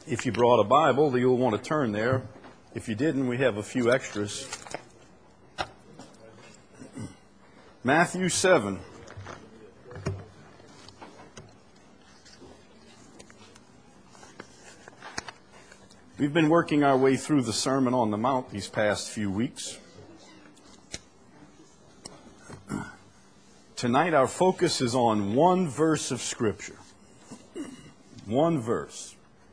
If you brought a Bible, you'll want to turn there. If you didn't, we have a few extras. Matthew 7. We've been working our way through the Sermon on the Mount these past few weeks. Tonight our focus is on one verse of Scripture. One verse.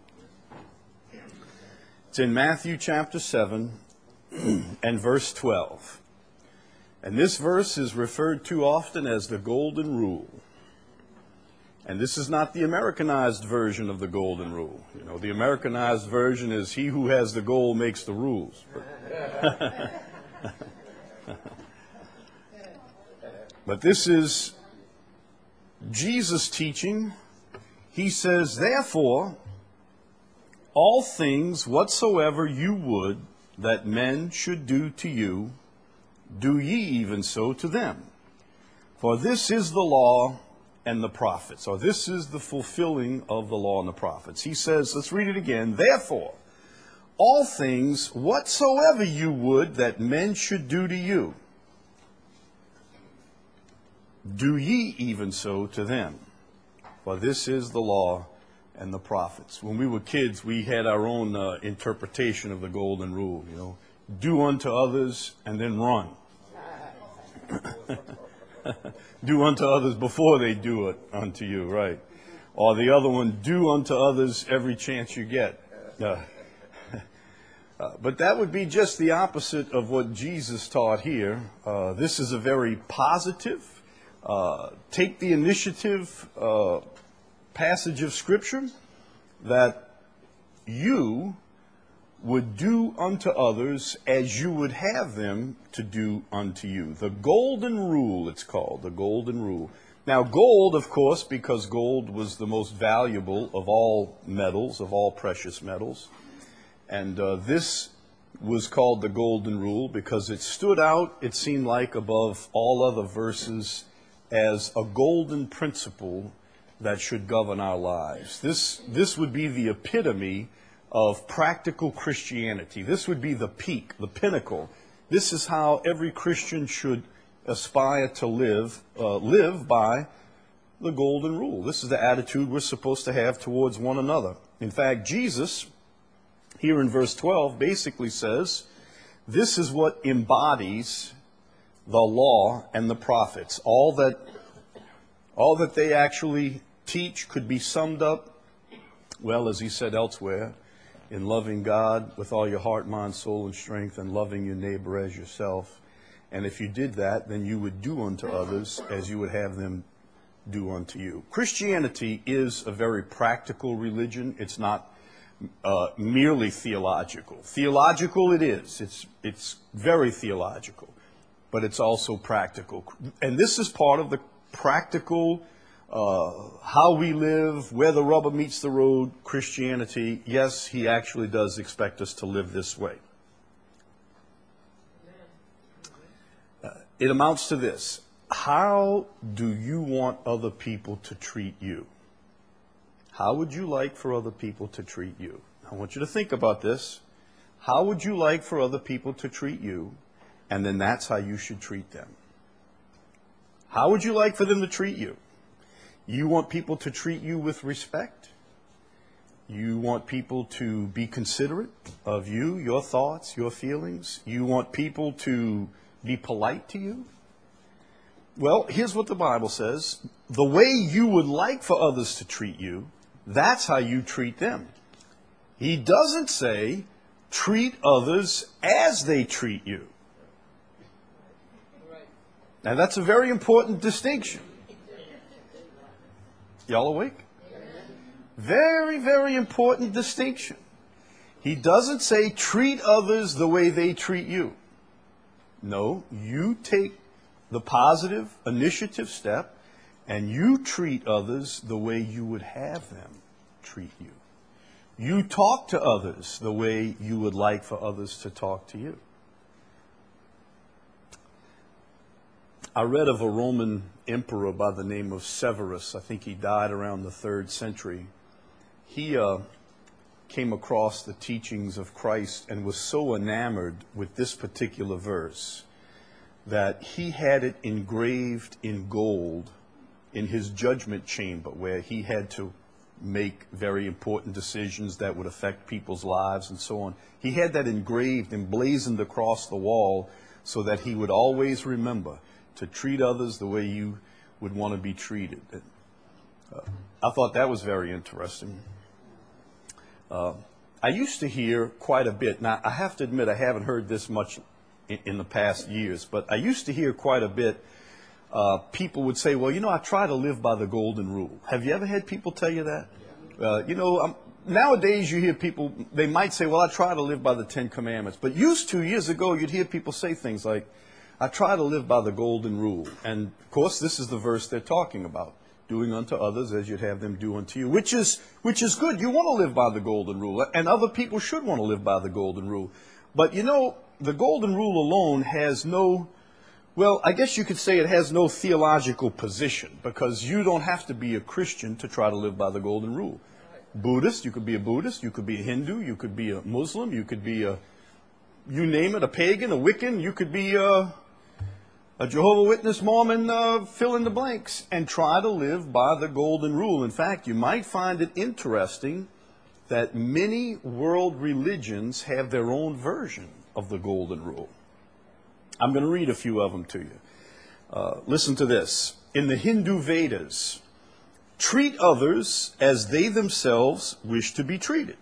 It's in Matthew chapter 7 and verse 12. And this verse is referred to often as the Golden Rule. And this is not the Americanized version of the Golden Rule. You know, the Americanized version is he who has the goal makes the rules. But this is Jesus' teaching. He says, therefore, all things whatsoever you would that men should do to you, do ye even so to them. For this is the law and the prophets, or this is the fulfilling of the law and the prophets. He says, let's read it again. Therefore, all things whatsoever you would that men should do to you, do ye even so to them. For this is the law and the prophets. When we were kids, we had our own interpretation of the Golden Rule. You know, do unto others and then run. Do unto others before they do it unto you, right? Or the other one, do unto others every chance you get. But that would be just the opposite of what Jesus taught here. This is a very positive, take the initiative passage of Scripture that you would do unto others as you would have them to do unto you. The Golden Rule, it's called, the Golden Rule. Now, gold, of course, because gold was the most valuable of all metals, of all precious metals. And this was called the Golden Rule because it stood out, it seemed like, above all other verses as a golden principle that should govern our lives. This would be the epitome of practical Christianity. This would be the peak, the pinnacle. This is how every Christian should aspire to live by the Golden Rule. This is the attitude we're supposed to have towards one another. In fact, Jesus, here in verse 12, basically says, this is what embodies the law and the prophets. All that they actually teach could be summed up, well, as he said elsewhere, in loving God with all your heart, mind, soul, and strength, and loving your neighbor as yourself. And if you did that, then you would do unto others as you would have them do unto you. Christianity is a very practical religion. It's not merely theological. Theological it is. It's very theological. But it's also practical. And this is part of the practical, how we live, where the rubber meets the road, Christianity. Yes, he actually does expect us to live this way. It amounts to this. How do you want other people to treat you? How would you like for other people to treat you? I want you to think about this. How would you like for other people to treat you? And then that's how you should treat them. How would you like for them to treat you? You want people to treat you with respect. You want people to be considerate of you, your thoughts, your feelings. You want people to be polite to you. Well, here's what the Bible says. The way you would like for others to treat you, that's how you treat them. He doesn't say, treat others as they treat you. Now, that's a very important distinction. Y'all awake? Very, very important distinction. He doesn't say treat others the way they treat you. No, you take the positive initiative step and you treat others the way you would have them treat you. You talk to others the way you would like for others to talk to you. I read of a Roman emperor by the name of Severus. I think he died around the 3rd century. He came across the teachings of Christ and was so enamored with this particular verse that he had it engraved in gold in his judgment chamber, where he had to make very important decisions that would affect people's lives and so on. He had that engraved, emblazoned across the wall, so that he would always remember to treat others the way you would want to be treated. I thought that was very interesting. I used to hear quite a bit. Now, I have to admit I haven't heard this much in the past years, but I used to hear quite a bit. People would say, well, I try to live by the golden rule. Have you ever had people tell you that? Nowadays you hear people, they might say, well, I try to live by the Ten Commandments. But years ago, you'd hear people say things like, I try to live by the golden rule. And, of course, this is the verse they're talking about. Doing unto others as you'd have them do unto you, which is good. You want to live by the golden rule, and other people should want to live by the golden rule. But, the golden rule alone has no, well, I guess you could say it has no theological position, because you don't have to be a Christian to try to live by the golden rule. Buddhist, you could be a Buddhist, you could be a Hindu, you could be a Muslim, you could be you name it, a pagan, a Wiccan, you could be a Jehovah's Witness, Mormon, fill in the blanks, and try to live by the golden rule. In fact, you might find it interesting that many world religions have their own version of the golden rule. I'm going to read a few of them to you. Listen to this. In the Hindu Vedas, treat others as they themselves wish to be treated.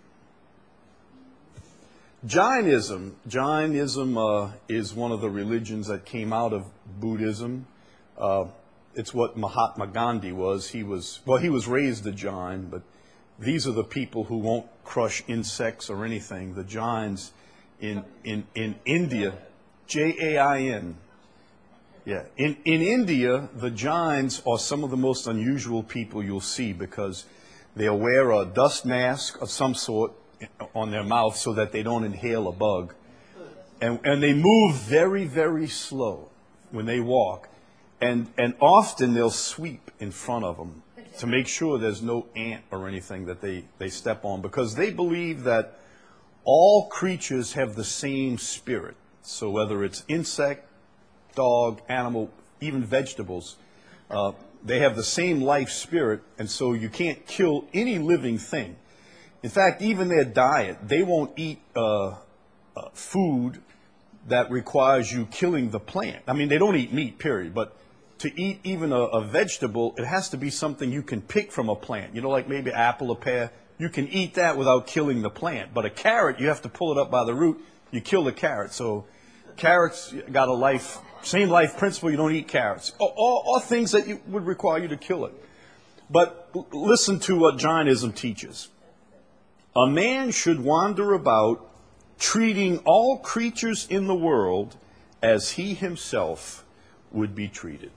Jainism is one of the religions that came out of Buddhism. It's what Mahatma Gandhi was. He was raised a Jain, but these are the people who won't crush insects or anything. The Jains in India, Jain. Yeah, in India, the Jains are some of the most unusual people you'll see, because they'll wear a dust mask of some sort on their mouth so that they don't inhale a bug. And they move very, very slow when they walk. And often they'll sweep in front of them to make sure there's no ant or anything that they step on, because they believe that all creatures have the same spirit. So whether it's insect, dog, animal, even vegetables, they have the same life spirit, and so you can't kill any living thing. In fact, even their diet, they won't eat food that requires you killing the plant. I mean, they don't eat meat, period, but to eat even a vegetable, it has to be something you can pick from a plant. Like maybe apple or pear, you can eat that without killing the plant. But a carrot, you have to pull it up by the root, you kill the carrot. So carrots got same life principle, you don't eat carrots. Or things that would require you to kill it. But listen to what Jainism teaches. A man should wander about treating all creatures in the world as he himself would be treated.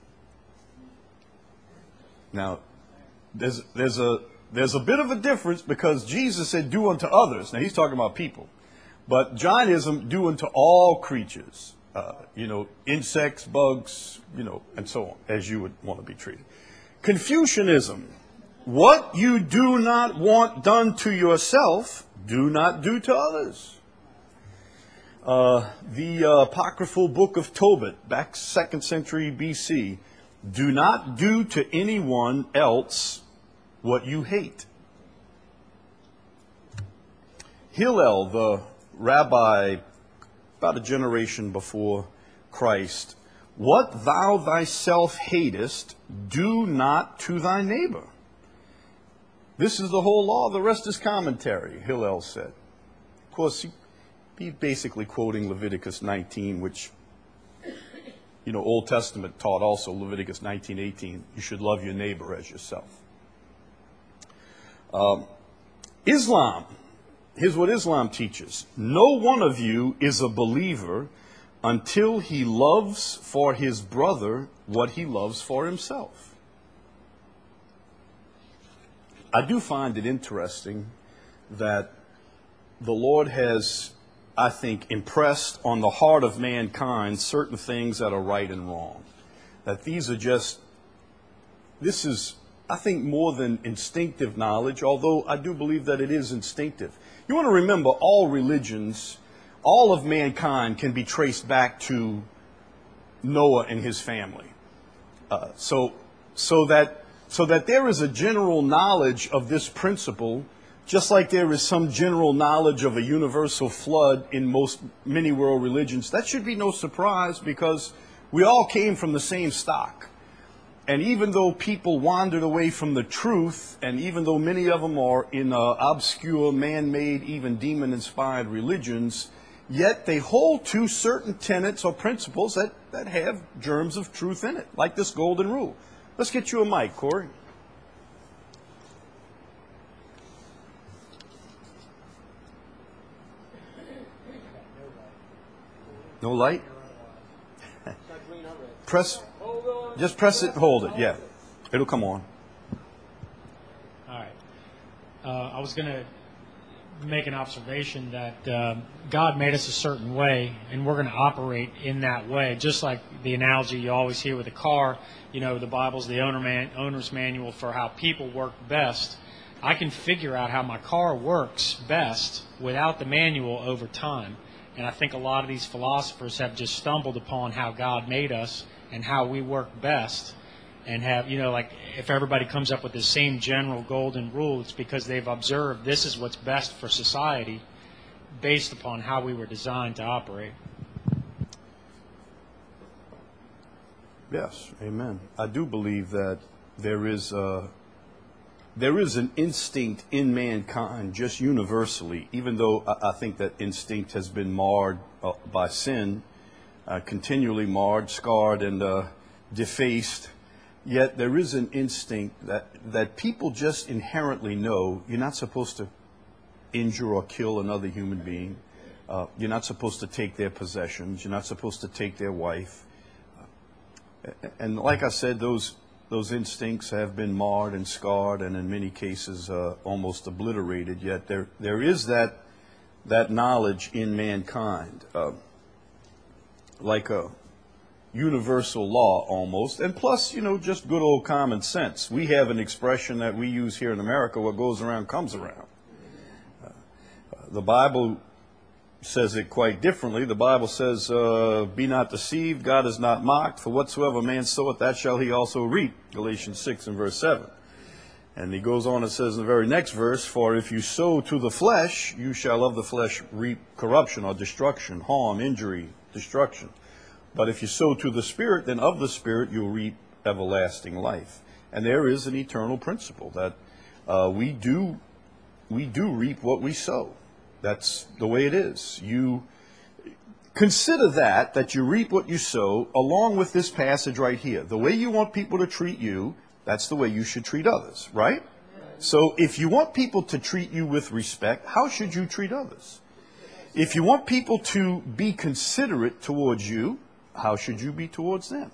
Now, there's a bit of a difference, because Jesus said, do unto others. Now, he's talking about people. But Jainism, do unto all creatures. Insects, bugs, and so on, as you would want to be treated. Confucianism. What you do not want done to yourself, do not do to others. The apocryphal book of Tobit, back 2nd century BC, do not do to anyone else what you hate. Hillel, the rabbi about a generation before Christ, what thou thyself hatest, do not to thy neighbor. This is the whole law, the rest is commentary, Hillel said. Of course, he's basically quoting Leviticus 19, which, Old Testament taught also, Leviticus 19:18, you should love your neighbor as yourself. Islam, here's what Islam teaches. No one of you is a believer until he loves for his brother what he loves for himself. I do find it interesting that the Lord has, I think, impressed on the heart of mankind certain things that are right and wrong. That this is I think more than instinctive knowledge, although I do believe that it is instinctive. You want to remember all religions, all of mankind can be traced back to Noah and his family. So that there is a general knowledge of this principle, just like there is some general knowledge of a universal flood in many world religions. That should be no surprise because we all came from the same stock. And even though people wandered away from the truth, and even though many of them are in obscure, man-made, even demon-inspired religions, yet they hold to certain tenets or principles that have germs of truth in it, like this golden rule. Let's get you a mic, Corey. No light? Just press it and hold it. Yeah. It'll come on. All right. I was going to make an observation that God made us a certain way, and we're going to operate in that way. Just like the analogy you always hear with a car, you know, the Bible's the owner's manual for how people work best. I can figure out how my car works best without the manual over time. And I think a lot of these philosophers have just stumbled upon how God made us and how we work best, and have, you know, like if everybody comes up with the same general golden rule, it's because they've observed this is what's best for society based upon how we were designed to operate. Yes, amen. I do believe that there is an instinct in mankind just universally, even though I think that instinct has been marred by sin, continually marred, scarred, and defaced. Yet there is an instinct that people just inherently know you're not supposed to injure or kill another human being. You're not supposed to take their possessions. You're not supposed to take their wife. And like I said, those instincts have been marred and scarred and in many cases almost obliterated. Yet there is that knowledge in mankind, like a universal law almost, and plus, you know, just good old common sense. We have an expression that we use here in America: what goes around comes around. The Bible says it quite differently. The Bible says, be not deceived, God is not mocked, for whatsoever man soweth, that shall he also reap. Galatians 6 and verse 7. And he goes on and says in the very next verse, for if you sow to the flesh, you shall of the flesh reap corruption or destruction, harm, injury, destruction. But if you sow to the Spirit, then of the Spirit you'll reap everlasting life. And there is an eternal principle that we do reap what we sow. That's the way it is. You consider that you reap what you sow, along with this passage right here. The way you want people to treat you, that's the way you should treat others, right? So if you want people to treat you with respect, how should you treat others? If you want people to be considerate towards you, how should you be towards them?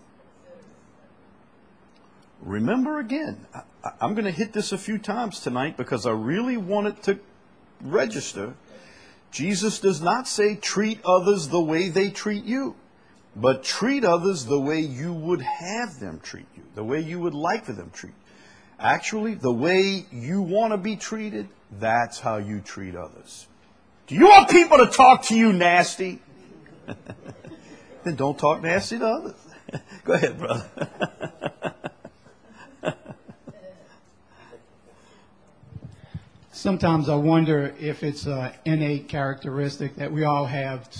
Remember again, I'm going to hit this a few times tonight because I really want it to register. Jesus does not say treat others the way they treat you, but treat others the way you would have them treat you, the way you would like for them to treat you. Actually, the way you want to be treated, that's how you treat others. Do you want people to talk to you nasty? Then don't talk nasty to others. Go ahead, brother. Sometimes I wonder if it's an innate characteristic that we all have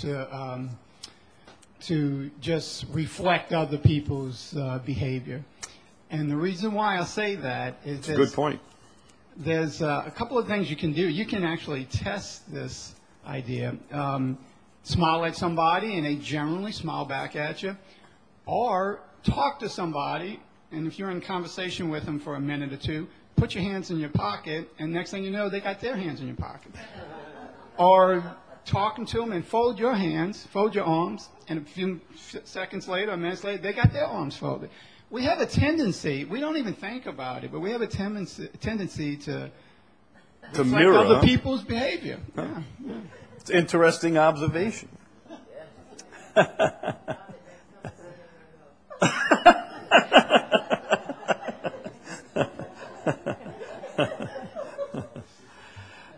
to just reflect other people's behavior. And the reason why I say that is it's a good point. There's a couple of things you can do. You can actually test this idea. Smile at somebody and they generally smile back at you. Or talk to somebody, and if you're in conversation with them for a minute or two, put your hands in your pocket, and next thing you know, they got their hands in your pocket. Or talking to them and fold your hands, fold your arms, and a few seconds later, or minutes later, they got their arms folded. We have a tendency, we don't even think about it, but we have a tendency to mirror other people's behavior. Huh? Yeah. It's an interesting observation.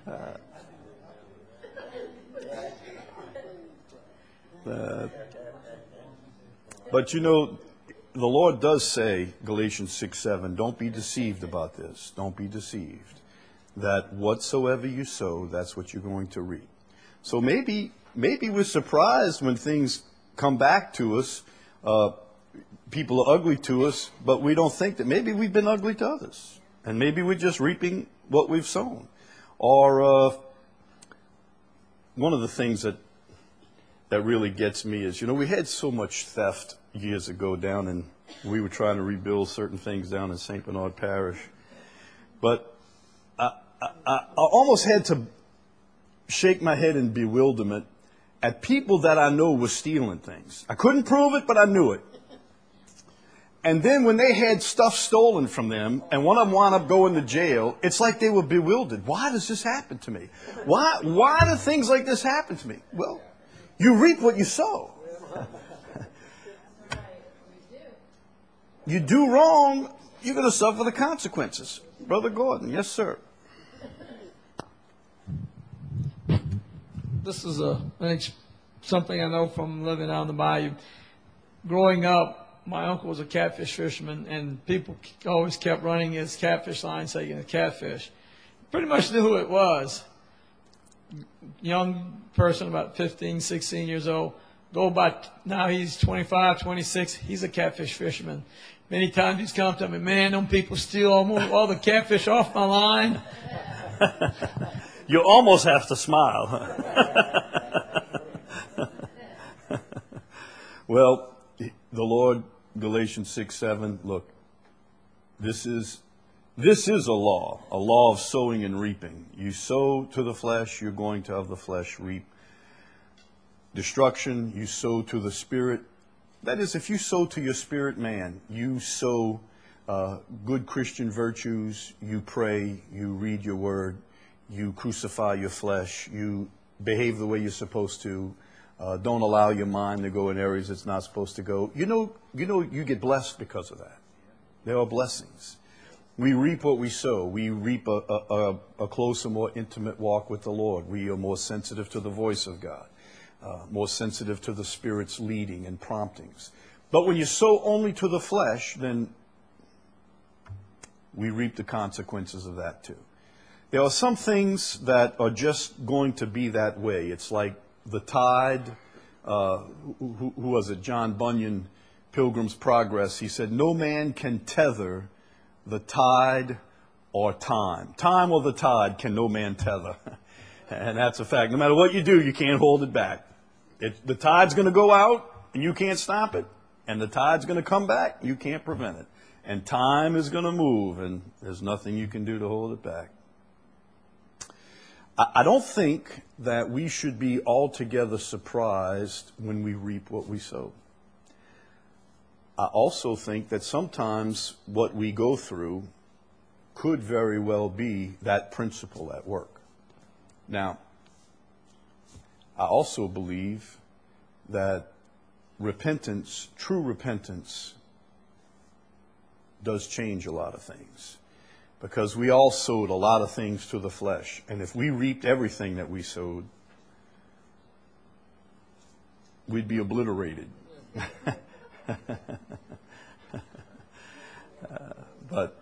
But you know, the Lord does say, Galatians 6:7, don't be deceived about this. Don't be deceived. That whatsoever you sow, that's what you're going to reap. So maybe we're surprised when things come back to us. People are ugly to us, but we don't think that maybe we've been ugly to others. And maybe we're just reaping what we've sown. Or one of the things that really gets me is, you know, we had so much theft years ago down and we were trying to rebuild certain things down in St. Bernard Parish. But I almost had to shake my head in bewilderment at people that I know were stealing things. I couldn't prove it, but I knew it. And then when they had stuff stolen from them, and one of them wound up going to jail, it's like they were bewildered. Why does this happen to me? Why do things like this happen to me? Well, you reap what you sow. You do wrong, you're going to suffer the consequences. Brother Gordon, yes, sir. This is something I know from living out in the bayou. Growing up, my uncle was a catfish fisherman, and people always kept running his catfish line saying it's catfish. Pretty much knew who it was. Young person, about 15, 16 years old. Now he's 25, 26. He's a catfish fisherman. Many times he's come to me, man, them people steal all the catfish off my line. You almost have to smile. Well, the Lord, Galatians 6:7. Look, this is a law of sowing and reaping. You sow to the flesh, you're going to of the flesh reap destruction. You sow to the spirit. That is, if you sow to your spirit man, you sow good Christian virtues. You pray, you read your word, you crucify your flesh, you behave the way you're supposed to. Don't allow your mind to go in areas it's not supposed to go. You know, you get blessed because of that. There are blessings. We reap what we sow. We reap a closer, more intimate walk with the Lord. We are more sensitive to the voice of God, more sensitive to the Spirit's leading and promptings. But when you sow only to the flesh, then we reap the consequences of that too. There are some things that are just going to be that way. It's like the tide. Who was it? John Bunyan, Pilgrim's Progress. He said, no man can tether the tide or time. Time or the tide can no man tether. And that's a fact. No matter what you do, you can't hold it back. The tide's going to go out, and you can't stop it. And the tide's going to come back, you can't prevent it. And time is going to move, and there's nothing you can do to hold it back. I don't think that we should be altogether surprised when we reap what we sow. I also think that sometimes what we go through could very well be that principle at work. Now, I also believe that repentance, true repentance, does change a lot of things. Because we all sowed a lot of things to the flesh. And if we reaped everything that we sowed, we'd be obliterated. But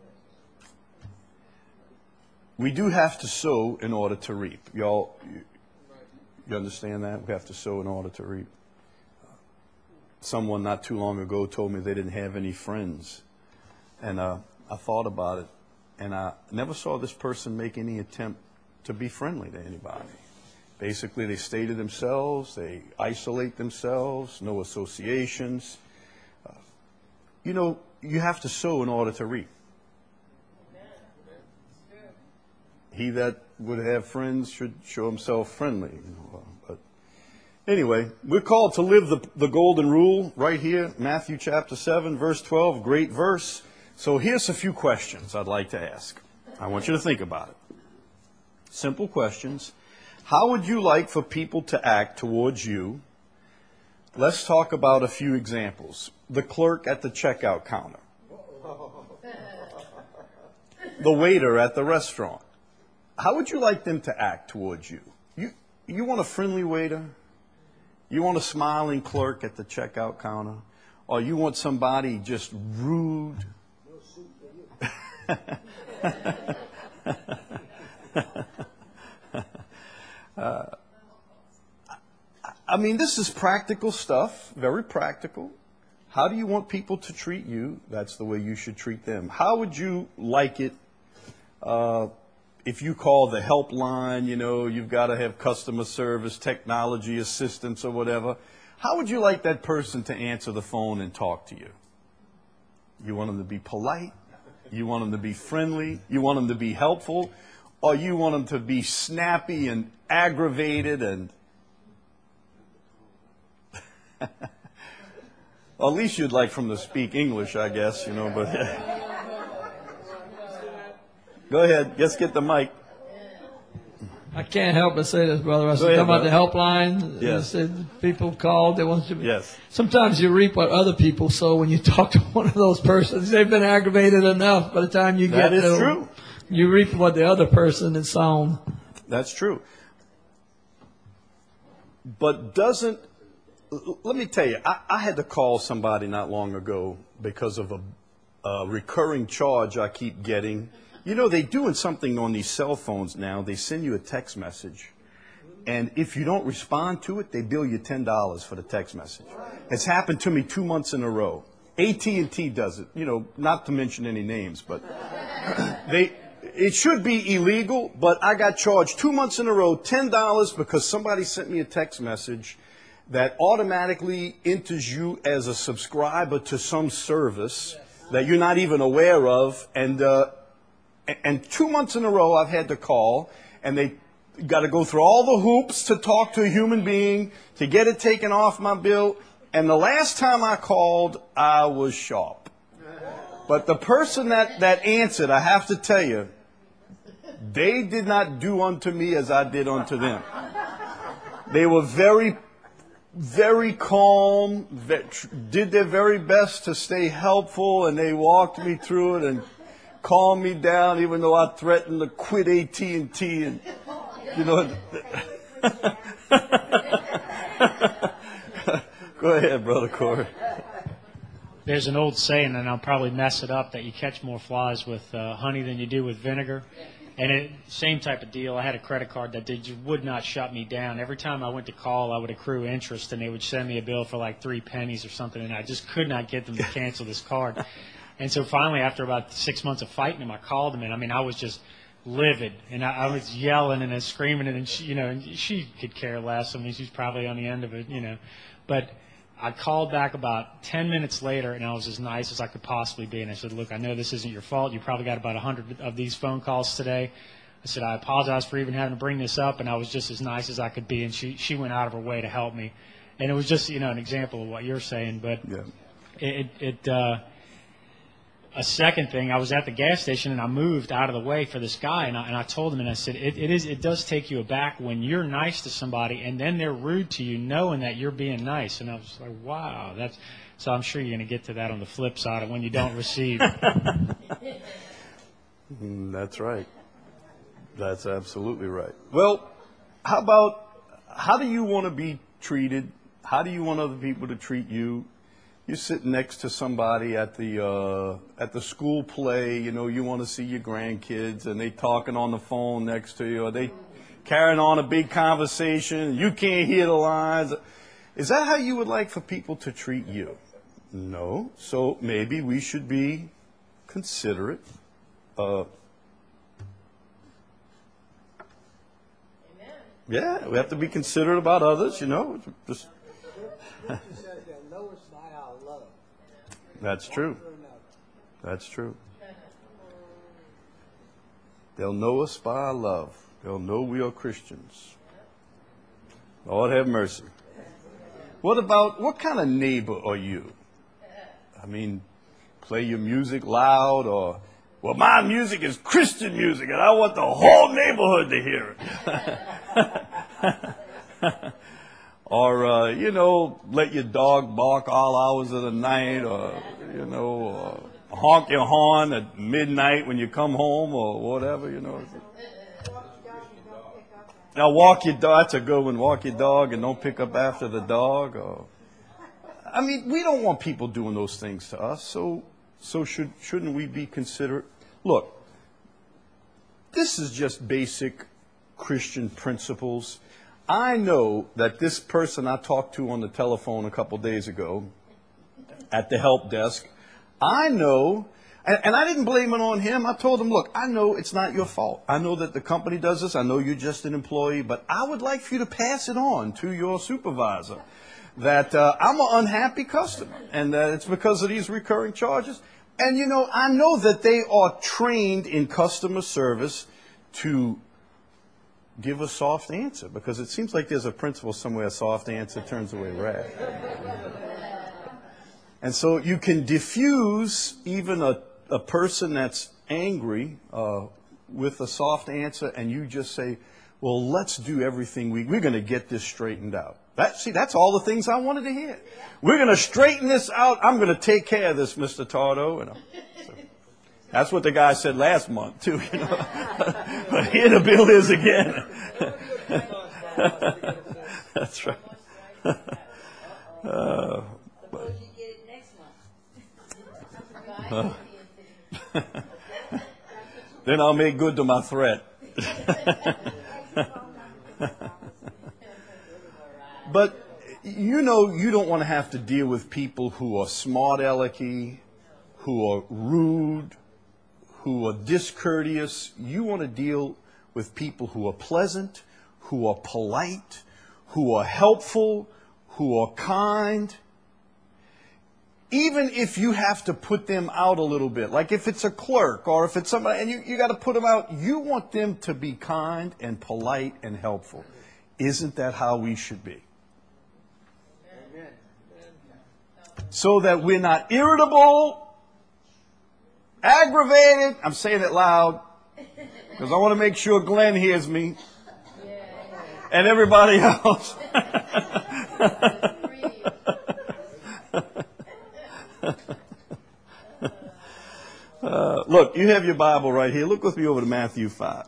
we do have to sow in order to reap. Y'all, you understand that? We have to sow in order to reap. Someone not too long ago told me they didn't have any friends. And I thought about it. And I never saw this person make any attempt to be friendly to anybody. Basically, they stay to themselves. They isolate themselves. No associations. You have to sow in order to reap. He that would have friends should show himself friendly. But anyway, we're called to live the golden rule right here, Matthew chapter 7, verse 12, great verse. So here's a few questions I'd like to ask. I want you to think about it. Simple questions. How would you like for people to act towards you? Let's talk about a few examples. The clerk at the checkout counter. The waiter at the restaurant. how would you like them to act towards you? You want a friendly waiter? You want a smiling clerk at the checkout counter? Or you want somebody just rude? I mean, this is practical stuff, very practical. How do you want people to treat you? That's the way you should treat them. How would you like it if you call the helpline, you've got to have customer service, technology assistance or whatever. How would you like that person to answer the phone and talk to you? You want them to be polite? You want them to be friendly? You want them to be helpful? Or you want them to be snappy and aggravated and... Well, at least you'd like them to speak English, I guess, but... Go ahead. Just get the mic. I can't help but say this, brother. I was talking about the helpline. Yes. Said people called. They want to. Yes. Sometimes you reap what other people sow when you talk to one of those persons. They've been aggravated enough. By the time you get that is to true. You reap what the other person has sown. That's true. But let me tell you, I had to call somebody not long ago because of a recurring charge I keep getting. They're doing something on these cell phones now. They send you a text message, and if you don't respond to it, they bill you $10 for the text message. It's happened to me 2 months in a row. AT&T does it, not to mention any names, but it should be illegal, but I got charged 2 months in a row, $10 because somebody sent me a text message that automatically enters you as a subscriber to some service that you're not even aware of, and 2 months in a row I've had to call, and they got to go through all the hoops to talk to a human being, to get it taken off my bill. And the last time I called, I was sharp. But the person that answered, I have to tell you, they did not do unto me as I did unto them. They were very, very calm, did their very best to stay helpful, and they walked me through it and calm me down, even though I threatened to quit AT&T, and Go ahead, Brother Corey. There's an old saying, and I'll probably mess it up, that you catch more flies with honey than you do with vinegar. And same type of deal. I had a credit card that would not shut me down. Every time I went to call, I would accrue interest, and they would send me a bill for like 3 pennies or something, and I just could not get them to cancel this card. And so finally, after about 6 months of fighting them, I called them, and I was just livid, and I was yelling and screaming, and she could care less. She's probably on the end of it, But I called back about 10 minutes later, and I was as nice as I could possibly be. And I said, look, I know this isn't your fault. You probably got about 100 of these phone calls today. I said, I apologize for even having to bring this up, and I was just as nice as I could be. And she went out of her way to help me. And it was just, an example of what you're saying. But yeah. A second thing, I was at the gas station, and I moved out of the way for this guy, and I told him, and I said, it does take you aback when you're nice to somebody, and then they're rude to you, knowing that you're being nice. And I was like, wow, so I'm sure you're going to get to that on the flip side of when you don't receive. That's right. That's absolutely right. Well, how do you want to be treated? How do you want other people to treat you? You're sitting next to somebody at the school play, you want to see your grandkids, and they talking on the phone next to you, or they carrying on a big conversation, you can't hear the lines. Is that how you would like for people to treat you? No. So maybe we should be considerate. Yeah, we have to be considerate about others, Just That's true. That's true. They'll know us by our love. They'll know we are Christians. Lord have mercy. What kind of neighbor are you? Play your music loud, or, well, my music is Christian music and I want the whole neighborhood to hear it. Or, let your dog bark all hours of the night, or, honk your horn at midnight when you come home, or whatever, Now walk your dog. That's a good one. Walk your dog and don't pick up after the dog. Or, I mean, we don't want people doing those things to us. So shouldn't we be considerate? Look, this is just basic Christian principles. I know that this person I talked to on the telephone a couple days ago at the help desk, I know, and I didn't blame it on him. I told him, look, I know it's not your fault. I know that the company does this. I know you're just an employee, but I would like for you to pass it on to your supervisor that I'm an unhappy customer and that it's because of these recurring charges. And, you know, I know that they are trained in customer service to give a soft answer, because it seems like there's a principle somewhere, a soft answer turns away wrath. And so you can diffuse even a person that's angry with a soft answer, and you just say, well, let's do everything we're going to get this straightened out. That's all the things I wanted to hear. We're going to straighten this out. I'm going to take care of this, Mr. Tardo. So that's what the guy said last month, too. You know? But here the bill is again. That's right. Then I'll make good to my threat. But you know, you don't want to have to deal with people who are smart alecky, who are rude, who are discourteous. You want to deal with people who are pleasant, who are polite, who are helpful, who are kind. Even if you have to put them out a little bit, like if it's a clerk or if it's somebody, and you got to put them out, you want them to be kind and polite and helpful. Isn't that how we should be? Amen. So that we're not irritable, aggravated. I'm saying it loud because I want to make sure Glenn hears me and everybody else. Look, you have your Bible right here. Look with me over to Matthew 5.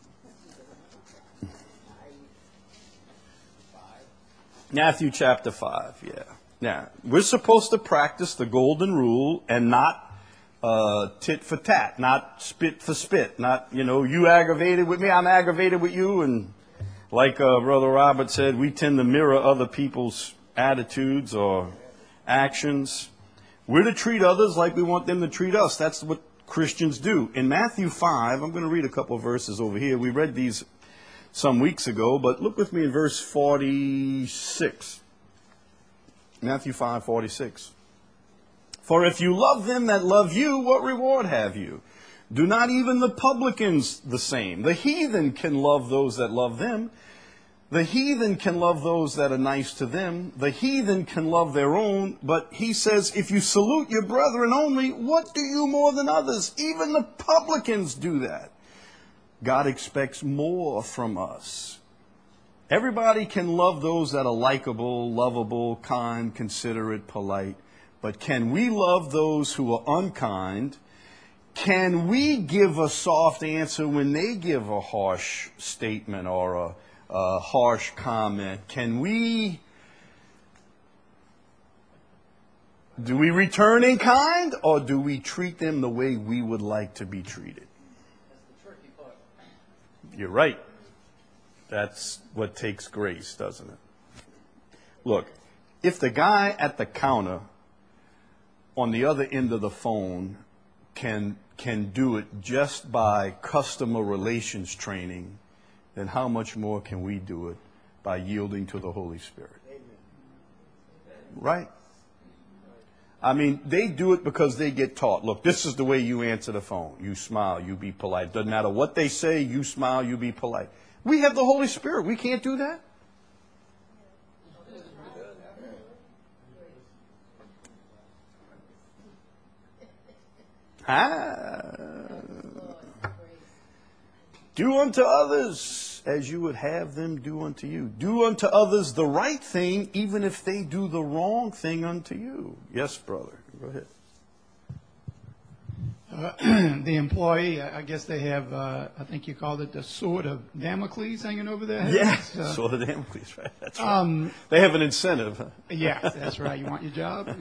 Matthew chapter 5, yeah. Now, we're supposed to practice the golden rule and not tit for tat, not spit for spit, not, you aggravated with me, I'm aggravated with you. And like Brother Robert said, we tend to mirror other people's attitudes or actions. We're to treat others like we want them to treat us. That's what Christians do. In Matthew 5, I'm going to read a couple of verses over here. We read these some weeks ago, but look with me in verse 46. Matthew 5:46. For if you love them that love you, what reward have you? Do not even the publicans the same? The heathen can love those that love them. The heathen can love those that are nice to them. The heathen can love their own. But he says, if you salute your brethren only, what do you more than others? Even the publicans do that. God expects more from us. Everybody can love those that are likable, lovable, kind, considerate, polite. But can we love those who are unkind? Can we give a soft answer when they give a harsh statement or a harsh comment? Do we return in kind, or do we treat them the way we would like to be treated? That's the tricky part. You're right. That's what takes grace, doesn't it? Look, if the guy at the counter on the other end of the phone can do it just by customer relations training, then how much more can we do it by yielding to the Holy Spirit? Amen. Right? I mean, they do it because they get taught. Look, this is the way you answer the phone. You smile, you be polite. Doesn't matter what they say, you smile, you be polite. We have the Holy Spirit. We can't do that. Do unto others as you would have them do unto you. Do unto others the right thing, even if they do the wrong thing unto you. Yes, brother. Go ahead. The employee, I guess they have, I think you called it the sword of Damocles hanging over their heads. Yeah, sort of Damocles, right? That's right. They have an incentive. Huh? Yeah, that's right. You want your job?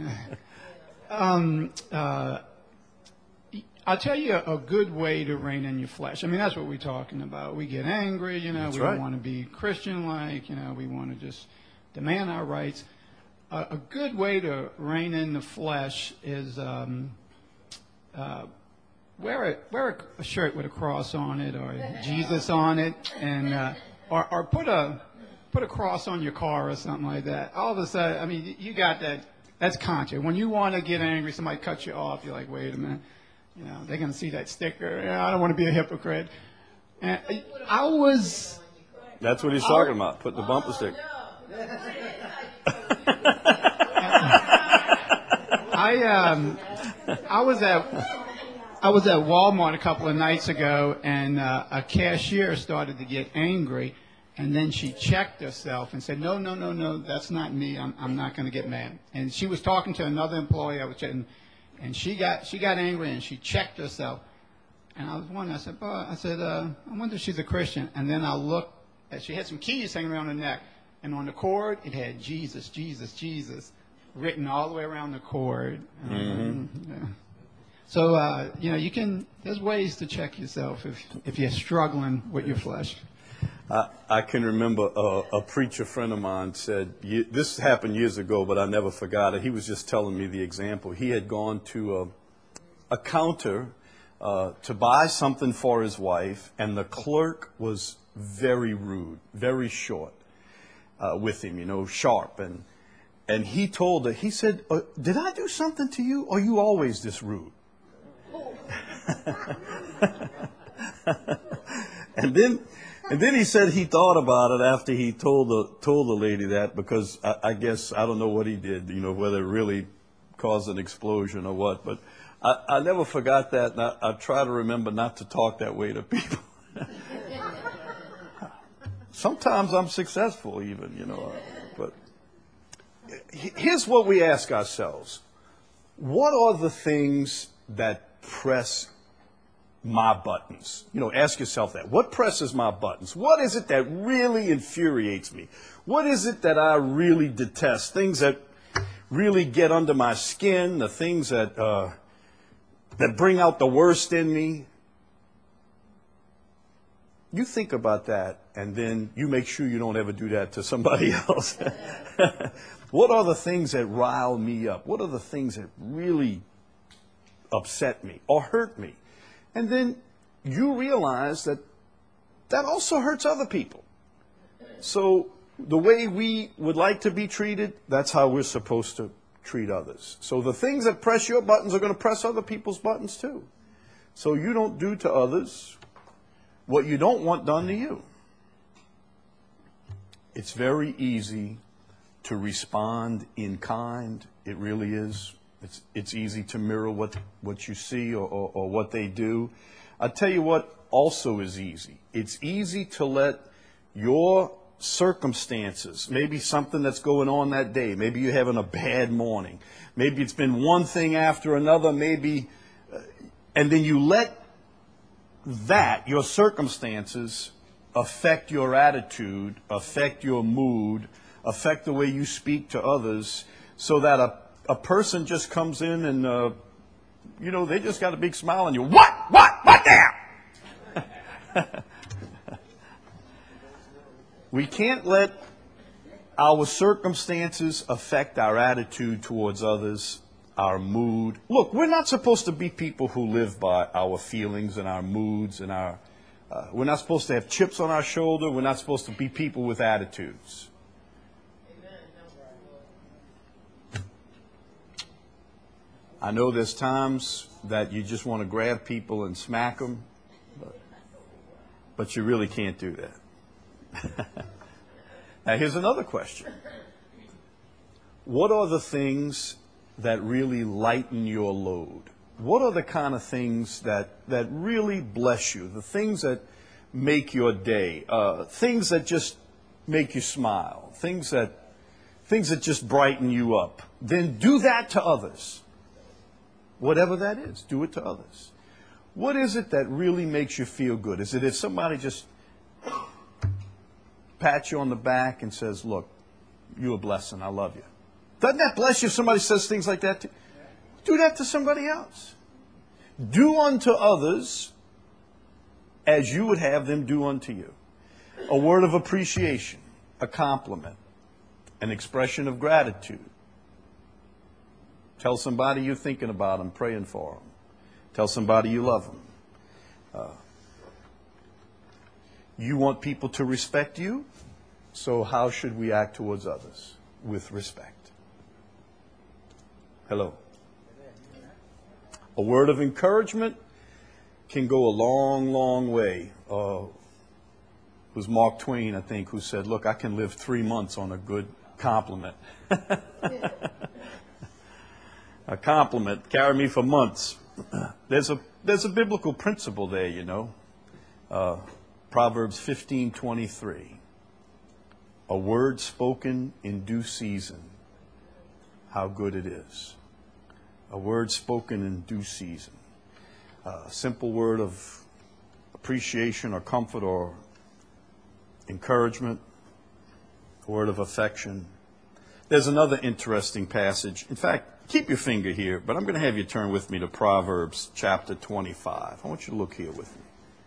I'll tell you a good way to rein in your flesh. I mean, that's what we're talking about. We get angry, you know, That's we right. don't want to be Christian-like, you know, we want to just demand our rights. A good way to rein in the flesh is wear a shirt with a cross on it or Jesus on it, and or put a cross on your car or something like that. All of a sudden, I mean, you got that. That's conscious. When you want to get angry, somebody cuts you off. You're like, wait a minute, you know, they're going to see that sticker. Yeah, I don't want to be a hypocrite. And I was. That's what he's talking about. Put the bumper sticker. I was at Walmart a couple of nights ago, and a cashier started to get angry, and then she checked herself and said, no, that's not me. I'm not going to get mad. And she was talking to another employee I was chatting, and she got angry and she checked herself. And I was wondering, I wonder if she's a Christian. And then I looked, and she had some keys hanging around her neck, and on the cord it had Jesus, Jesus, Jesus written all the way around the cord. Yeah. So, you know, there's ways to check yourself if you're struggling with your flesh. I can remember a preacher friend of mine said, this happened years ago, but I never forgot it. He was just telling me the example. He had gone to a counter to buy something for his wife, and the clerk was very rude, very short with him, you know, sharp. And he told her, he said, did I do something to you, or are you always this rude? And then he said he thought about it after he told the lady that, because I guess, I don't know what he did, you know, whether it really caused an explosion or what, but I never forgot that, and I try to remember not to talk that way to people. Sometimes I'm successful even, you know, but here's what we ask ourselves. What are the things that press my buttons? You know, ask yourself that. What presses my buttons? What is it that really infuriates me? What is it that I really detest? Things that really get under my skin, the things that bring out the worst in me. You think about that, and then you make sure you don't ever do that to somebody else. What are the things that rile me up? What are the things that really upset me or hurt me? And then you realize that also hurts other people. So the way we would like to be treated, that's how we're supposed to treat others. So the things that press your buttons are going to press other people's buttons too. So you don't do to others what you don't want done to you. It's very easy to respond in kind. It really is. It's easy to mirror what you see or what they do. I'll tell you what also is easy. It's easy to let your circumstances, maybe something that's going on that day, maybe you're having a bad morning, maybe it's been one thing after another, and then you let your circumstances affect your attitude, affect your mood, affect the way you speak to others, so that a person just comes in and, you know, they just got a big smile on you. What now? We can't let our circumstances affect our attitude towards others, our mood. Look, we're not supposed to be people who live by our feelings and our moods and we're not supposed to have chips on our shoulder. We're not supposed to be people with attitudes. I know there's times that you just want to grab people and smack them, but you really can't do that. Now, here's another question. What are the things that really lighten your load? What are the kind of things that really bless you, the things that make your day, things that just make you smile, things that just brighten you up? Then do that to others. Whatever that is, do it to others. What is it that really makes you feel good? Is it if somebody just pats you on the back and says, look, you're a blessing, I love you? Doesn't that bless you if somebody says things like that to you? Do that to somebody else. Do unto others as you would have them do unto you. A word of appreciation, a compliment, an expression of gratitude. Tell somebody you're thinking about them, praying for them. Tell somebody you love them. You want people to respect you, so how should we act towards others? With respect. Hello. A word of encouragement can go a long, long way. It was Mark Twain, I think, who said, look, I can live 3 months on a good compliment. A compliment carry me for months. There's a biblical principle there, you know. Proverbs 15:23. A word spoken in due season, how good it is. A word spoken in due season. A simple word of appreciation or comfort or encouragement. A word of affection. There's another interesting passage. In fact, keep your finger here, but I'm going to have you turn with me to Proverbs chapter 25. I want you to look here with me.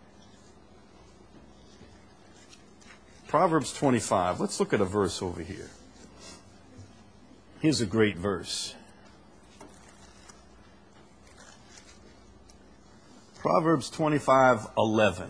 Proverbs 25. Let's look at a verse over here. Here's a great verse. Proverbs 25:11.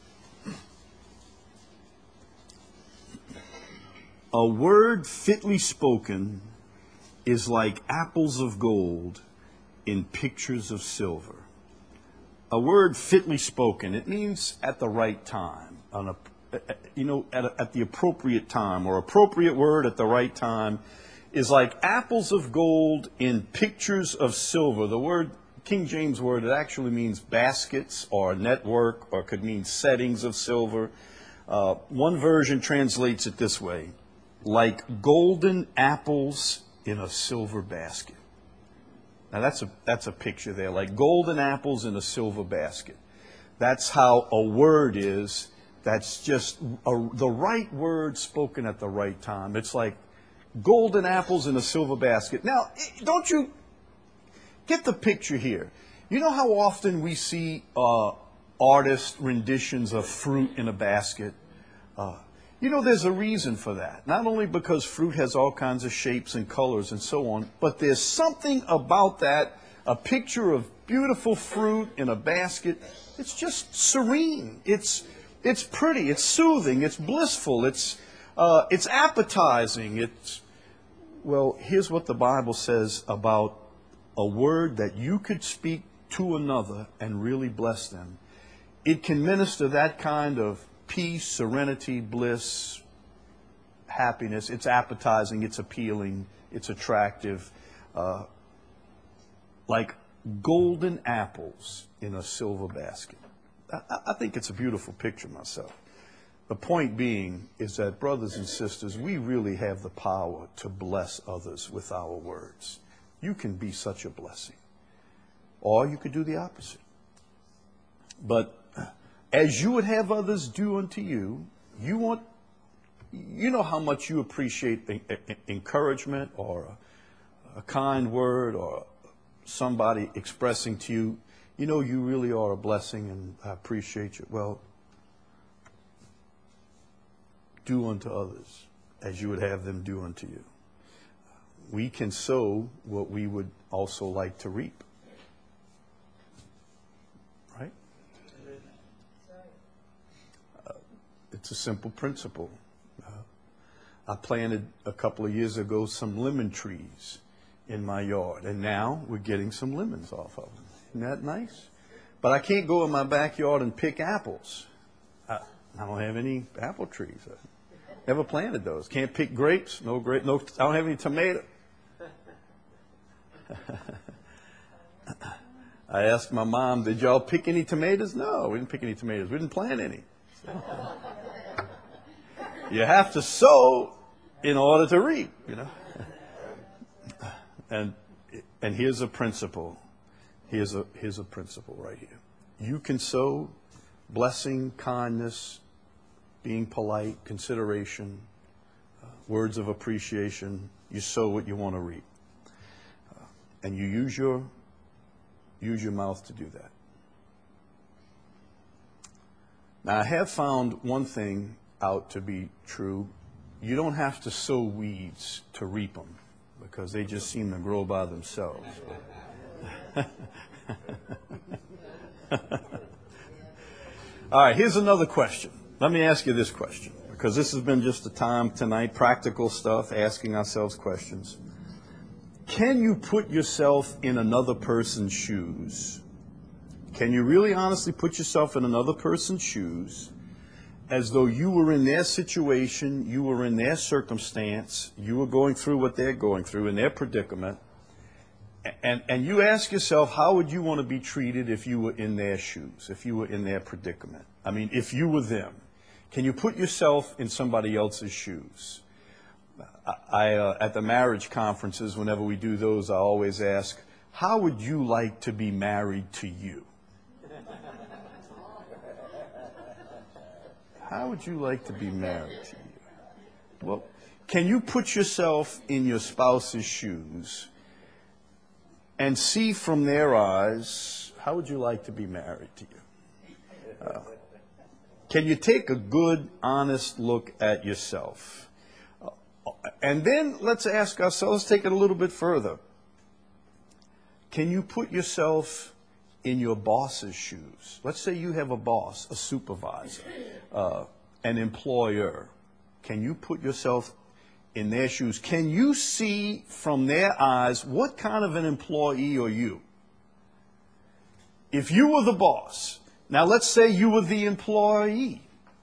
A word fitly spoken is like apples of gold in pictures of silver. A word fitly spoken, it means at the right time, at the appropriate time, or appropriate word at the right time, is like apples of gold in pictures of silver. The word, King James word, it actually means baskets or network, or could mean settings of silver. One version translates it this way: like golden apples in a silver basket. Now that's a picture there, like golden apples in a silver basket. That's how a word is. That's just the right word spoken at the right time. It's like golden apples in a silver basket. Now, don't you get the picture here? You know how often we see artist renditions of fruit in a basket? There's a reason for that. Not only because fruit has all kinds of shapes and colors and so on, but there's something about that, a picture of beautiful fruit in a basket. It's just serene. It's pretty. It's soothing. It's blissful. It's appetizing. Well, here's what the Bible says about a word that you could speak to another and really bless them. It can minister that kind of peace, serenity, bliss, happiness. It's appetizing, it's appealing, it's attractive. Like golden apples in a silver basket. I think it's a beautiful picture myself. The point being is that, brothers and sisters, we really have the power to bless others with our words. You can be such a blessing. Or you could do the opposite. But as you would have others do unto you, you know how much you appreciate encouragement or a kind word or somebody expressing to you, you really are a blessing and I appreciate you. Well, do unto others as you would have them do unto you. We can sow what we would also like to reap. Right? It's a simple principle. I planted a couple of years ago some lemon trees in my yard, and now we're getting some lemons off of them. Isn't that nice? But I can't go in my backyard and pick apples. I don't have any apple trees. I never planted those. Can't pick grapes. No grape. No. I don't have any tomato. I asked my mom, "Did y'all pick any tomatoes?" No, we didn't pick any tomatoes. We didn't plant any. You have to sow in order to reap, And here's a principle. Here's a principle right here. you can sow blessing, kindness, being polite, consideration, words of appreciation. You sow what you want to reap. And you use your mouth to do that. Now, I have found one thing out to be true. You don't have to sow weeds to reap them, because they just seem to grow by themselves. All right, here's another question. Let me ask you this question, because this has been just a time tonight, practical stuff, asking ourselves questions. Can you put yourself in another person's shoes? Can you really honestly put yourself in another person's shoes as though you were in their situation, you were in their circumstance, you were going through what they're going through in their predicament, and you ask yourself, how would you want to be treated if you were in their shoes, if you were in their predicament? I mean, if you were them. Can you put yourself in somebody else's shoes? At the marriage conferences, whenever we do those, I always ask, how would you like to be married to you? How would you like to be married to you? Well, can you put yourself in your spouse's shoes and see from their eyes, how would you like to be married to you? Can you take a good, honest look at yourself? And then let's ask ourselves, take it a little bit further. Can you put yourself in your boss's shoes? Let's say you have a boss, a supervisor, an employer. Can you put yourself in their shoes? Can you see from their eyes what kind of an employee are you? If you were the boss, now let's say you were the employee.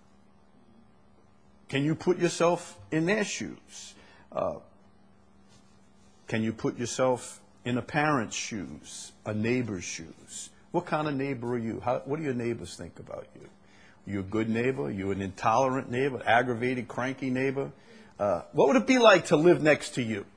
Can you put yourself in their shoes? Can you put yourself in a parent's shoes, a neighbor's shoes? What kind of neighbor are you? What do your neighbors think about you? Are you a good neighbor? Are you an intolerant neighbor, aggravated, cranky neighbor? What would it be like to live next to you?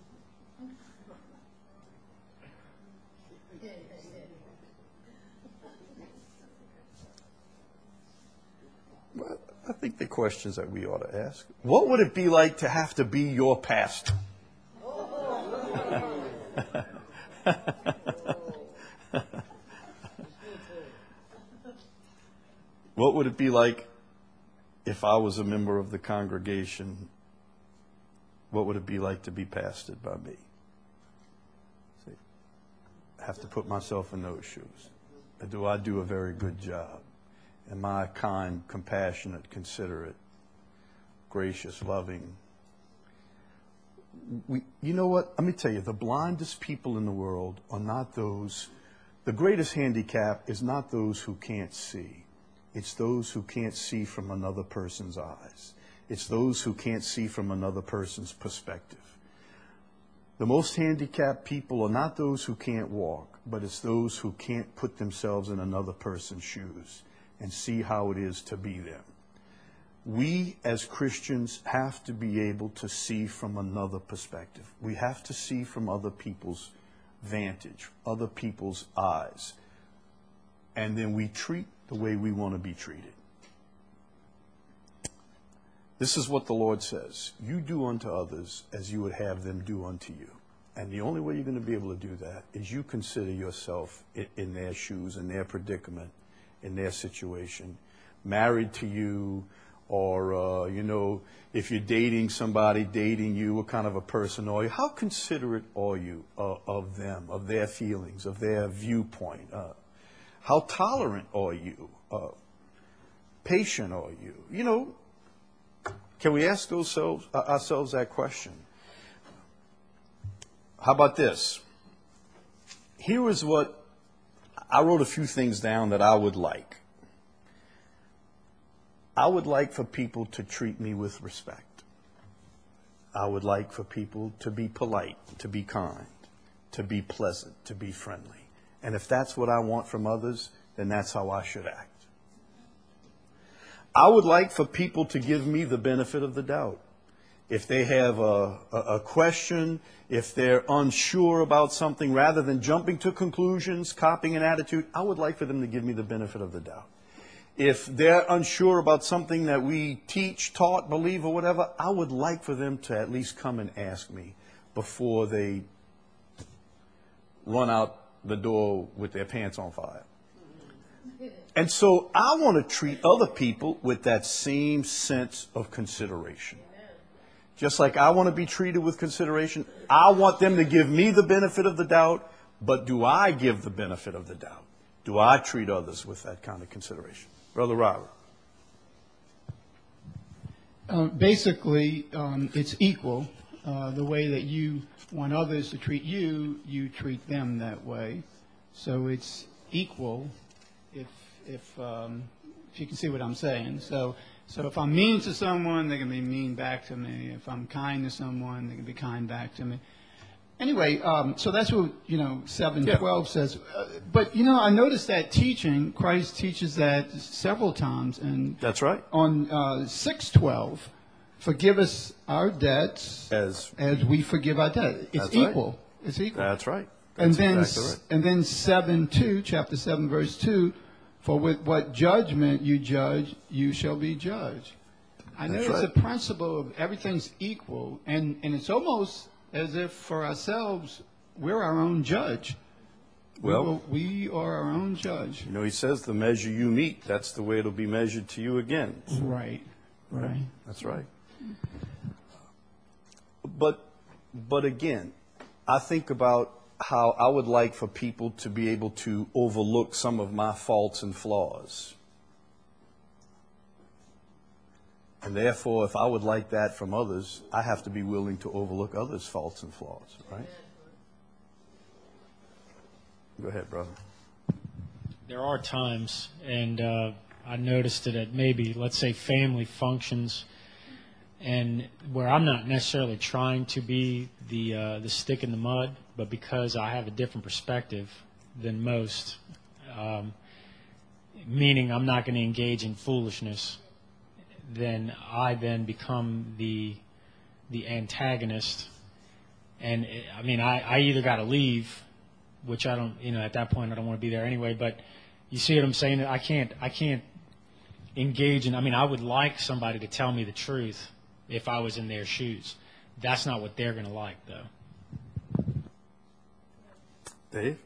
Well, I think they're questions that we ought to ask. What would it be like to have to be your pastor? What would it be like if I was a member of the congregation? What would it be like to be pastored by me? See, I have to put myself in those shoes. Do I do a very good job? Am I kind, compassionate, considerate, gracious, loving? You know what? Let me tell you, the blindest people in the world are not those. The greatest handicap is not those who can't see. It's those who can't see from another person's eyes. It's those who can't see from another person's perspective. The most handicapped people are not those who can't walk, but it's those who can't put themselves in another person's shoes and see how it is to be them. We as Christians have to be able to see from another perspective. We have to see from other people's vantage, other people's eyes. And then we treat the way we want to be treated. This is what the Lord says. You do unto others as you would have them do unto you. And the only way you're going to be able to do that is you consider yourself in their shoes, in their predicament, in their situation, married to you, or, if you're dating somebody, dating you, what kind of a person are you? How considerate are you of them, of their feelings, of their viewpoint? How tolerant are you? Patient are you? Can we ask ourselves that question? How about this? Here is what I wrote a few things down that I would like. I would like for people to treat me with respect. I would like for people to be polite, to be kind, to be pleasant, to be friendly. And if that's what I want from others, then that's how I should act. I would like for people to give me the benefit of the doubt. if they have a question, if they're unsure about something, rather than jumping to conclusions, copying an attitude, I would like for them to give me the benefit of the doubt. If they're unsure about something that we teach, taught, believe, or whatever, I would like for them to at least come and ask me before they run out the door with their pants on fire. And so I want to treat other people with that same sense of consideration. Just like I want to be treated with consideration, I want them to give me the benefit of the doubt, but do I give the benefit of the doubt? Do I treat others with that kind of consideration? Brother Robert. Basically, it's equal. The way that you want others to treat you, you treat them that way. So it's equal, if you can see what I'm saying. So if I'm mean to someone, they can be mean back to me. If I'm kind to someone, they can be kind back to me. Anyway, so that's what 7:12 says. But I noticed that teaching, Christ teaches that several times, and That's right. on 6:12, forgive us our debts As we forgive our debts. It's That's right. equal. It's equal. That's right. And That's then, exactly right. 7:2, chapter 7, verse 2, for with what judgment you judge, you shall be judged. I know That's it's right. a principle of everything's equal, and it's almost as if for ourselves, we're our own judge. Well, we are our own judge. he says the measure you meet, that's the way it'll be measured to you again. Right. That's right. But again, I think about how I would like for people to be able to overlook some of my faults and flaws. And therefore, if I would like that from others, I have to be willing to overlook others' faults and flaws, right? Go ahead, brother. There are times, and I noticed it at maybe, let's say, family functions, and where I'm not necessarily trying to be the stick in the mud, but because I have a different perspective than most, meaning I'm not going to engage in foolishness, then I then become the antagonist, and I either got to leave, which I don't, at that point I don't want to be there anyway. But you see what I'm saying? I can't engage in. I would like somebody to tell me the truth if I was in their shoes. That's not what they're going to like, though. Dave?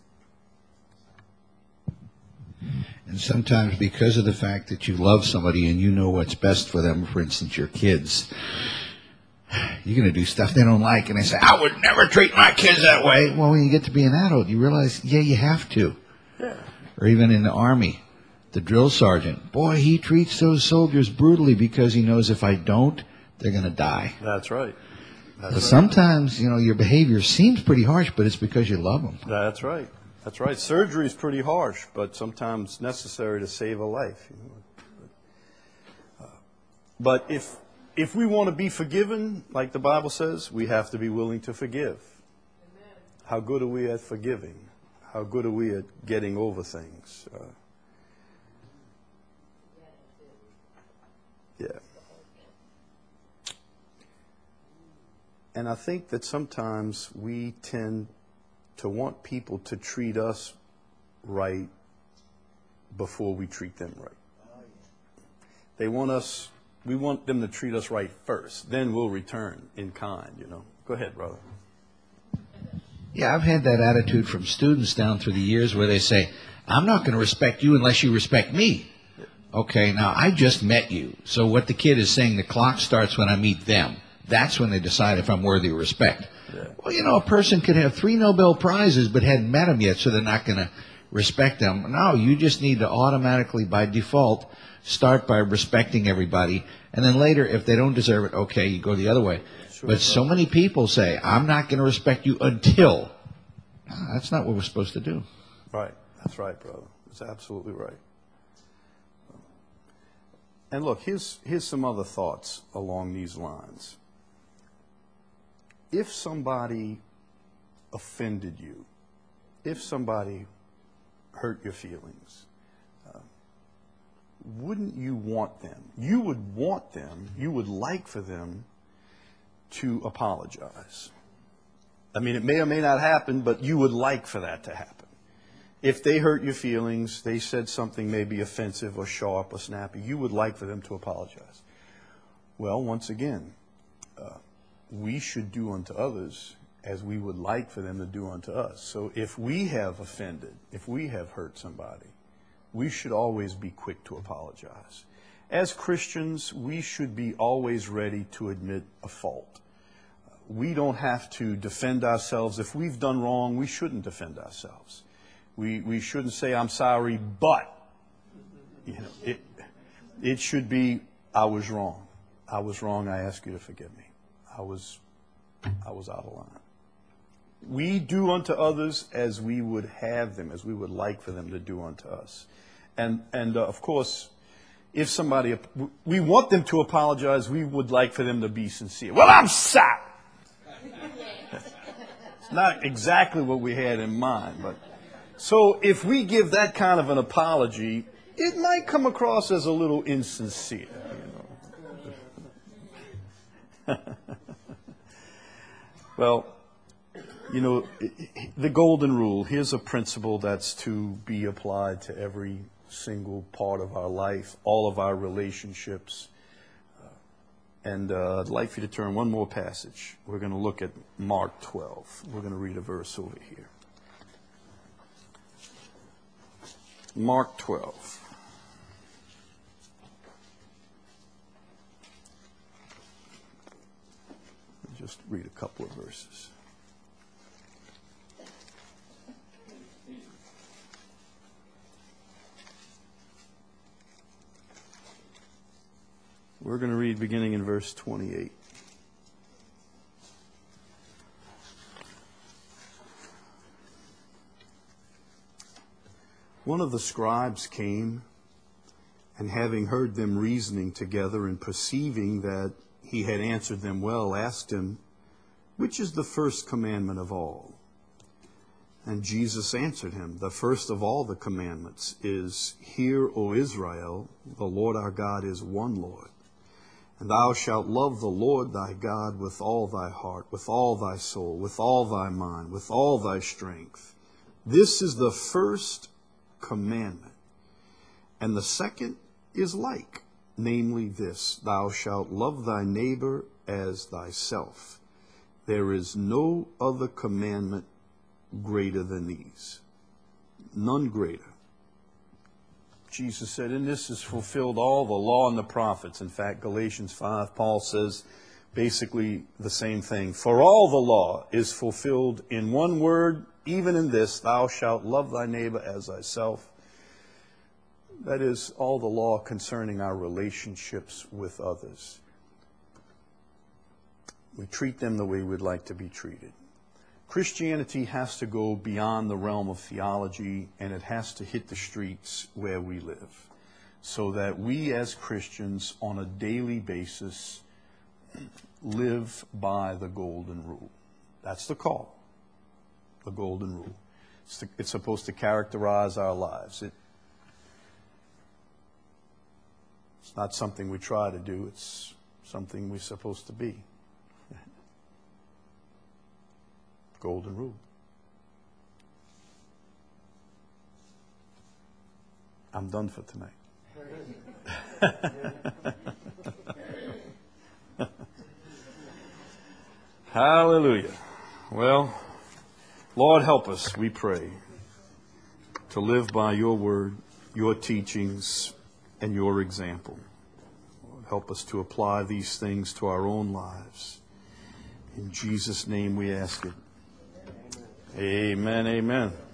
And sometimes because of the fact that you love somebody and you know what's best for them, for instance, your kids, you're going to do stuff they don't like. And they say, I would never treat my kids that way. Well, when you get to be an adult, you realize, yeah, you have to. Yeah. Or even in the Army, the drill sergeant, boy, he treats those soldiers brutally because he knows if I don't, they're going to die. That's right. But sometimes, your behavior seems pretty harsh, but it's because you love them. That's right. That's right. Surgery is pretty harsh, but sometimes necessary to save a life. But if we want to be forgiven, like the Bible says, we have to be willing to forgive. Amen. How good are we at forgiving? How good are we at getting over things? Yeah. And I think that sometimes we tend to want people to treat us right before we treat them right. We want them to treat us right first. Then we'll return in kind, Go ahead, brother. Yeah, I've had that attitude from students down through the years where they say, I'm not going to respect you unless you respect me. Okay, now I just met you. So what the kid is saying, the clock starts when I meet them. That's when they decide if I'm worthy of respect. Yeah. Well, a person could have 3 Nobel Prizes but hadn't met them yet, so they're not going to respect them. No, you just need to automatically, by default, start by respecting everybody. And then later, if they don't deserve it, okay, you go the other way. Sure, but so many people say, I'm not going to respect you until. That's not what we're supposed to do. Right. That's right, brother. That's absolutely right. And look, here's some other thoughts along these lines. If somebody offended you, if somebody hurt your feelings, wouldn't you want them? You would want them, you would like for them to apologize. I mean, it may or may not happen, but you would like for that to happen. If they hurt your feelings, they said something maybe offensive or sharp or snappy, you would like for them to apologize. Well, once again, we should do unto others as we would like for them to do unto us. So if we have offended, if we have hurt somebody, we should always be quick to apologize. As Christians, we should be always ready to admit a fault. We don't have to defend ourselves. If we've done wrong, we shouldn't defend ourselves. We shouldn't say, I'm sorry, but. It should be, I was wrong. I was wrong. I ask you to forgive me. I was out of line. We do unto others as we would have them, as we would like for them to do unto us. And of course, if somebody, we want them to apologize, we would like for them to be sincere. Well, I'm sorry. It's not exactly what we had in mind, but so if we give that kind of an apology, it might come across as a little insincere. Well, the golden rule, here's a principle that's to be applied to every single part of our life, all of our relationships. And I'd like for you to turn one more passage. We're going to look at Mark 12. We're going to read a verse over here. Mark 12. Just read a couple of verses. We're going to read beginning in verse 28. One of the scribes came, and having heard them reasoning together and perceiving that he had answered them well, asked him, which is the first commandment of all? And Jesus answered him, the first of all the commandments is, Hear, O Israel, the Lord our God is one Lord. And thou shalt love the Lord thy God with all thy heart, with all thy soul, with all thy mind, with all thy strength. This is the first commandment. And the second is like, namely this, thou shalt love thy neighbor as thyself. There is no other commandment greater than these. None greater. Jesus said, in this is fulfilled all the law and the prophets. In fact, Galatians 5, Paul says basically the same thing. For all the law is fulfilled in one word, even in this, thou shalt love thy neighbor as thyself. That is all the law concerning our relationships with others. We treat them the way we'd like to be treated. Christianity has to go beyond the realm of theology, and it has to hit the streets where we live, so that we as Christians on a daily basis live by the golden rule. That's the call, the golden rule. It's supposed to characterize our lives. It's not something we try to do. It's something we're supposed to be. Golden rule. I'm done for tonight. Hallelujah. Well, Lord, help us, we pray, to live by your word, your teachings, and your example. Lord, help us to apply these things to our own lives. In Jesus' name we ask it. Amen, amen.